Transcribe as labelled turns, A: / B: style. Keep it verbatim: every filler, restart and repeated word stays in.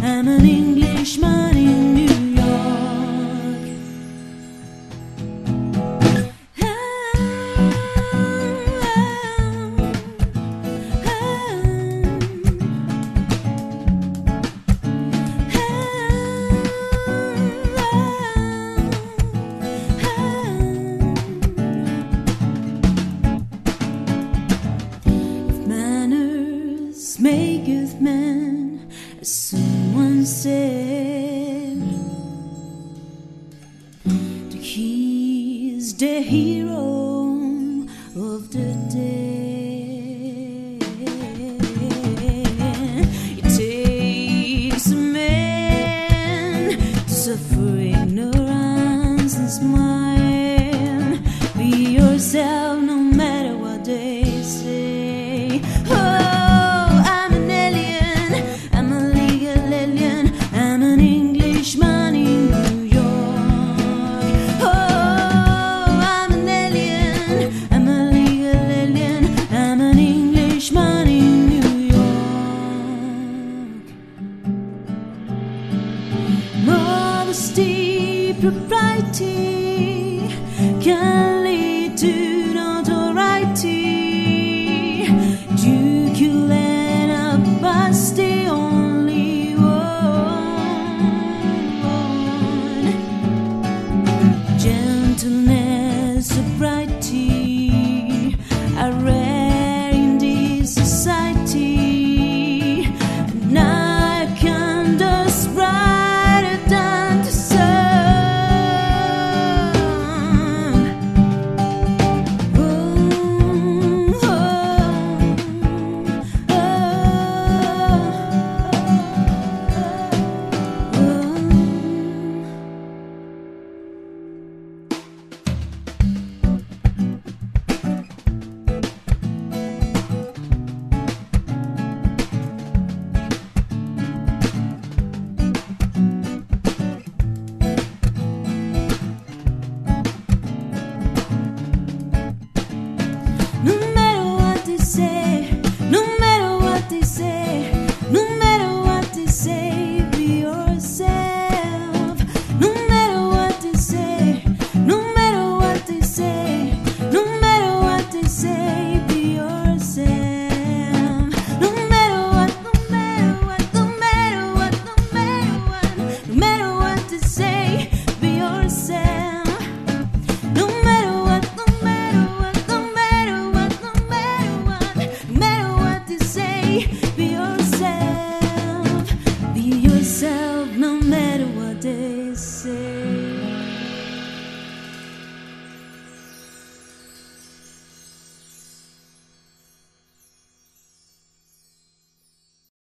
A: I'm an Englishman in New York. Ah, ah, If manners maketh man, as someone said, that he is the hero of the day. It takes a man to suffer ignorance and smile. Be yourself no matter what they say. Oh, I'm an alien, I'm a legal alien, I'm an Englishman in New York. Oh, I'm an alien, I'm a legal alien, I'm an Englishman in New York. Modesty, propriety can lead to notoriety. Ducal and a bus, the only one. Gentleness, sobriety are rare in this society. And I can just brighter than the sun. Oh, oh, oh, oh, oh. No matter what they say, no matter what they say, no matter what they say, be yourself. No matter what they say, no matter what they say, no matter what they say, be yourself. No matter what, no matter what, no matter what, no matter what, no matter what they say, be yourself. No matter what, no matter what, no matter what, no matter what, no matter what they say, be yourself. Be yourself no matter what they say.